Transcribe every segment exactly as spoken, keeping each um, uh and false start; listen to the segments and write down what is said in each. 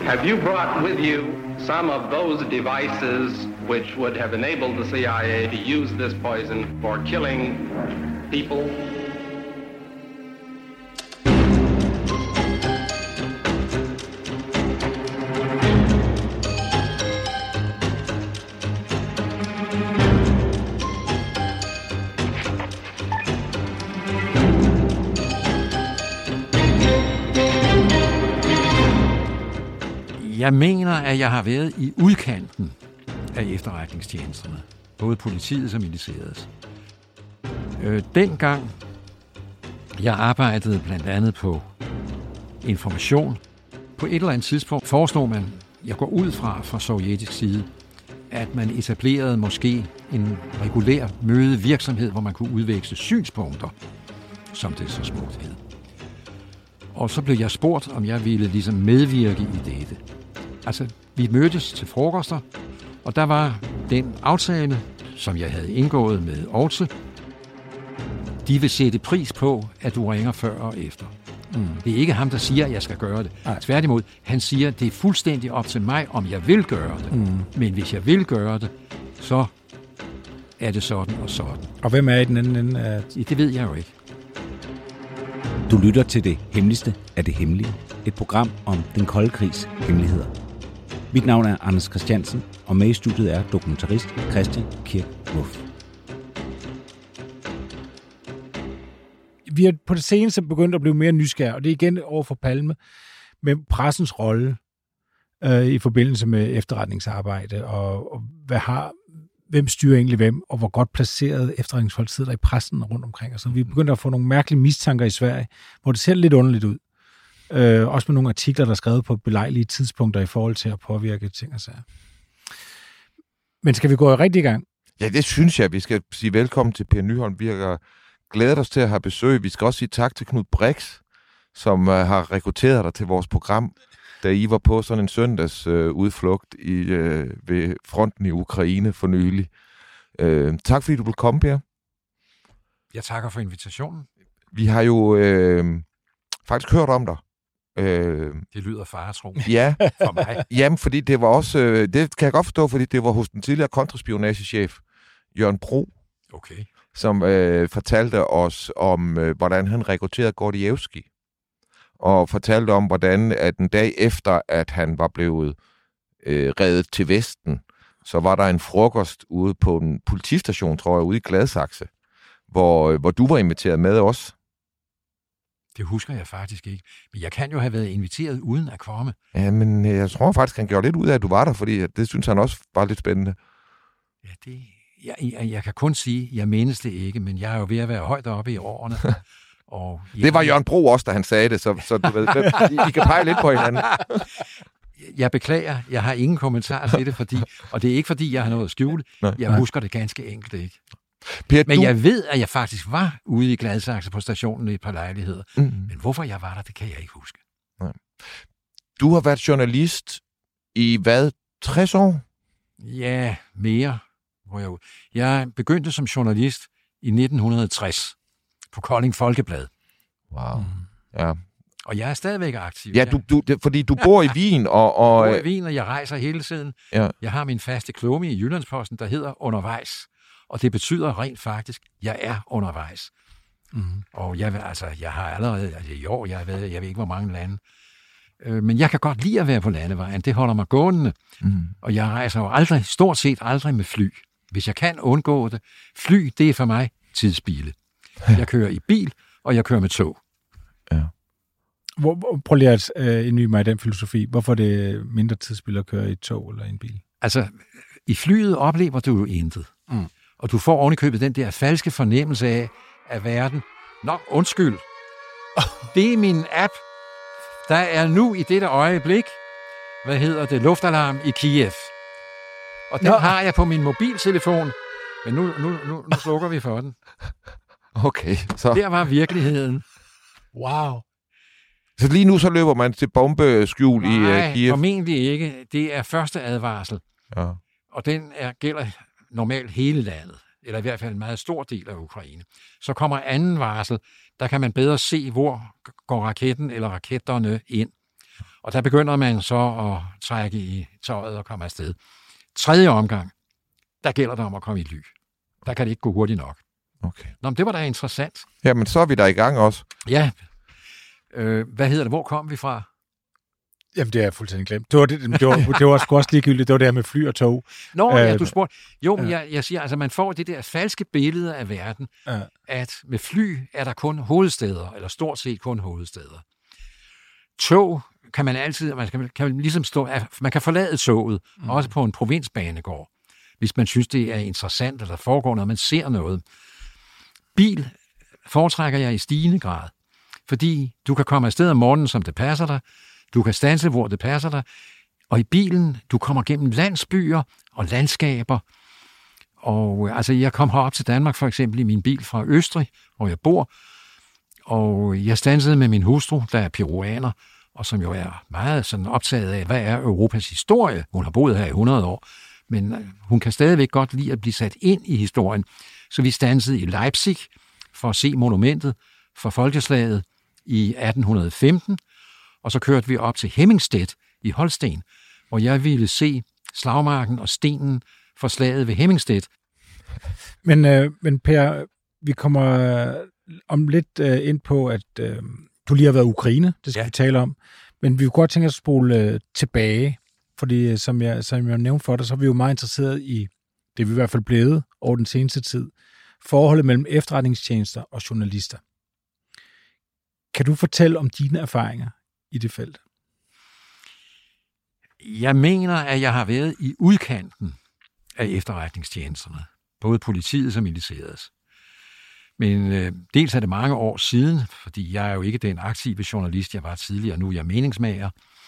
Have you brought with you some of those devices which would have enabled the C I A to use this poison for killing people? Jeg mener, at jeg har været i udkanten af efterretningstjenesterne. Både politiets og militærets. Øh, dengang jeg arbejdede blandt andet på information. På et eller andet tidspunkt foreslog man, jeg går ud fra fra sovjetisk side, at man etablerede måske en regulær mødevirksomhed, hvor man kunne udveksle synspunkter, som det så smukt hed. Og så blev jeg spurgt, om jeg ville ligesom medvirke i dette. Altså, vi mødtes til frokoster, og der var den aftale, som jeg havde indgået med Olse. De vil sætte pris på, at du ringer før og efter. Mm. Det er ikke ham, der siger, at jeg skal gøre det. Ej. Tværtimod, han siger, at det er fuldstændig op til mig, om jeg vil gøre det. Mm. Men hvis jeg vil gøre det, så er det sådan og sådan. Og hvem er i den anden ende af... Det ved jeg jo ikke. Du lytter til Det Hemmeligste af det Hemmelige. Et program om den kolde krigs hemmeligheder. Mit navn er Anders Christiansen, og med i studiet er dokumentarist Christian Kirk Muff. Vi er på det seneste begyndt at blive mere nysgerrige, og det er igen over for Palme, med pressens rolle øh, i forbindelse med efterretningsarbejde, og, og hvad har, hvem styrer egentlig hvem, og hvor godt placeret efterretningsfolk sidder der i pressen rundt omkring. Så vi er begyndt at få nogle mærkelige mistanker i Sverige, hvor det ser lidt underligt ud. Øh, også med nogle artikler, der er skrevet på belejlige tidspunkter i forhold til at påvirke ting og sager. Men skal vi gå rigtig i gang? Ja, det synes jeg. Vi skal sige velkommen til Per Nyholm. Vi har glædet os til at have besøg. Vi skal også sige tak til Knud Brix, som uh, har rekrutteret dig til vores program, da I var på sådan en søndags uh, udflugt i, uh, ved fronten i Ukraine for nylig. Uh, tak fordi du ville komme, Per. Jeg takker for invitationen. Vi har jo uh, faktisk hørt om dig. Øh, det lyder faretro. Ja, for mig. Jamen, fordi det var også, øh, det kan jeg godt forstå, fordi det var hos den tidligere kontraspionagechef, Jørgen Bro, okay. som øh, fortalte os om, øh, hvordan han rekrutterede Gordievski, og fortalte om, hvordan at en dag efter, at han var blevet øh, reddet til Vesten, så var der en frokost ude på en politistation, tror jeg, ude i Gladsaxe, hvor, hvor du var inviteret med os. Det husker jeg faktisk ikke. Men jeg kan jo have været inviteret uden at komme. Ja, men jeg tror faktisk, han gjorde lidt ud af, at du var der, fordi det synes han også var lidt spændende. Ja, det... Jeg, jeg, jeg kan kun sige, jeg menes det ikke, men jeg er jo ved at være højt oppe i årene. Og jeg... Det var Jørgen Bro også, da han sagde det, så, så du ved, I, I kan pege lidt på hinanden. Jeg beklager, jeg har ingen kommentar til det, fordi, og det er ikke, fordi jeg har noget at skjule. Nej, jeg nej. husker det ganske enkelt ikke. Per, men du... jeg ved, at jeg faktisk var ude i Gladsaxe på stationen i et par lejligheder. Mm. Men hvorfor jeg var der, det kan jeg ikke huske. Nej. Du har været journalist i hvad? tres år? Ja, mere. Hvor jeg... jeg begyndte som journalist i nitten tres på Kolding Folkeblad. Wow. Mm. Ja. Og jeg er stadigvæk aktiv. Ja, du, du, det, fordi du bor i Wien. Og, og... Jeg bor i Wien, og jeg rejser hele tiden. Ja. Jeg har min faste klumme i Jyllandsposten, der hedder Undervejs. Og det betyder rent faktisk, at jeg er undervejs. Mm. Og jeg, altså, jeg har allerede, altså i år, jeg ved, jeg ved ikke, hvor mange lande. Øh, men jeg kan godt lide at være på landevejen. Det holder mig gående. Mm. Og jeg rejser jo aldrig, stort set aldrig med fly. Hvis jeg kan undgå det. Fly, det er for mig tidsspilde. Jeg kører i bil, og jeg kører med tog. Ja. Hvor, prøv lige at øh, indvige mig i den filosofi. Hvorfor er det mindre tidsspilde at køre i et tog eller i en bil? Altså, i flyet oplever du jo intet. Mm. Og du får ovenikøbet den der falske fornemmelse af, at verden... Nå, undskyld. Det er min app. Der er nu i dette øjeblik, hvad hedder det, luftalarm i Kiev. Og den Nå. har jeg på min mobiltelefon. Men nu, nu, nu, nu slukker vi for den. Okay. Så. Der var virkeligheden. Wow. Så lige nu så løber man til bombeskjul Nej, i uh, Kiev? Nej, formentlig ikke. Det er første advarsel. Ja. Og den er, gælder normalt hele landet. Eller i hvert fald en meget stor del af Ukraine. Så kommer anden varsel. Der kan man bedre se, hvor går raketten eller raketterne ind. Og der begynder man så at trække i tøjet og komme afsted. Tredje omgang, der gælder det om at komme i ly. Der kan det ikke gå hurtigt nok. Okay. Nå, men det var da interessant. Jamen, så er vi der i gang også. Ja. Øh, hvad hedder det? Hvor kom vi fra? Jamen, det er jeg fuldstændig glemt. Det var, det, det var, det var sgu også ligegyldigt. Det var det her med fly og tog. Nå, ja, øh, du spurgte. Jo, men jeg, jeg siger, altså, man får det der falske billede af verden, øh. at med fly er der kun hovedstæder, eller stort set kun hovedstæder. Tog kan man altid, man kan, kan ligesom stå, man kan forlade toget, mm. også på en provinsbanegård, hvis man synes, det er interessant, eller der foregår noget, man ser noget. Bil foretrækker jeg i stigende grad, fordi du kan komme afsted om morgenen, som det passer dig, du kan standse, hvor det passer dig, og i bilen, du kommer gennem landsbyer og landskaber. Og altså, jeg kom herop til Danmark for eksempel i min bil fra Østrig, hvor jeg bor, og jeg standsede med min hustru, der er peruaner, og som jo er meget sådan optaget af, hvad er Europas historie. Hun har boet her i hundrede år, men hun kan stadigvæk godt lide at blive sat ind i historien. Så vi standsede i Leipzig for at se monumentet for folkeslaget i atten femten, og så kørte vi op til Hemmingstedt i Holsten, hvor jeg ville se slagmarken og stenen for slaget ved Hemmingstedt. Men, øh, men Per, vi kommer om lidt øh, ind på, at øh, du lige har været i Ukraine, det skal ja. vi tale om, men vi kunne godt tænke os at spole øh, tilbage, fordi som jeg, som jeg nævnte for dig, så er vi jo meget interesseret i, det er vi i hvert fald blevet over den seneste tid, forholdet mellem efterretningstjenester og journalister. Kan du fortælle om dine erfaringer i det felt? Jeg mener, at jeg har været i udkanten af efterretningstjenesterne, både politiet og militærets. Men øh, dels er det mange år siden, fordi jeg er jo ikke den aktive journalist, jeg var tidligere, nu er jeg meningsmager.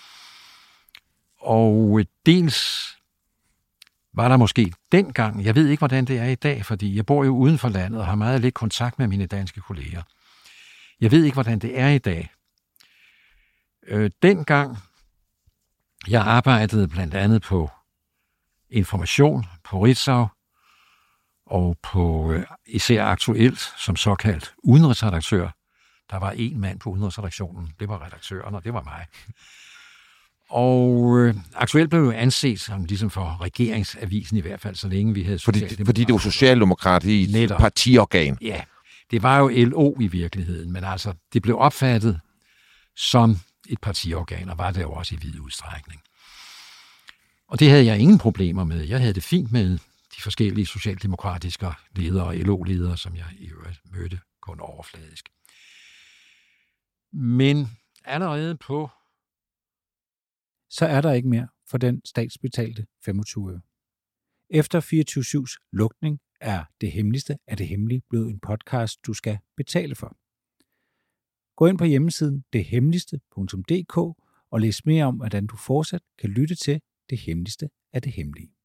Og øh, dels var der måske dengang, jeg ved ikke, hvordan det er i dag, fordi jeg bor jo uden for landet og har meget lidt kontakt med mine danske kolleger. Jeg ved ikke, hvordan det er i dag. Øh, dengang, jeg arbejdede blandt andet på information, på Ritzau, og på øh, især Aktuelt som såkaldt udenrigsredaktør. Der var en mand på udenrigsredaktionen, det var redaktøren, og det var mig. Og øh, Aktuelt blev jo anset som ligesom for regeringsavisen i hvert fald, så længe vi havde Fordi, fordi det var socialdemokrati i et partiorgan. Ja, det var jo L O i virkeligheden, men altså, det blev opfattet som et partiorgan, og var det jo også i vid udstrækning. Og det havde jeg ingen problemer med. Jeg havde det fint med de forskellige socialdemokratiske ledere og L O-ledere, som jeg i øvrigt mødte kun overfladisk. Men allerede på... Så er der ikke mere for den statsbetalte femogtyve øre. Efter fireogtyve syvs lukning er Det Hemmeligste af det Hemmelige blevet en podcast, du skal betale for. Gå ind på hjemmesiden det hemmeligste punktum d k og læs mere om, hvordan du fortsat kan lytte til Det Hemmeligste af det Hemmelige.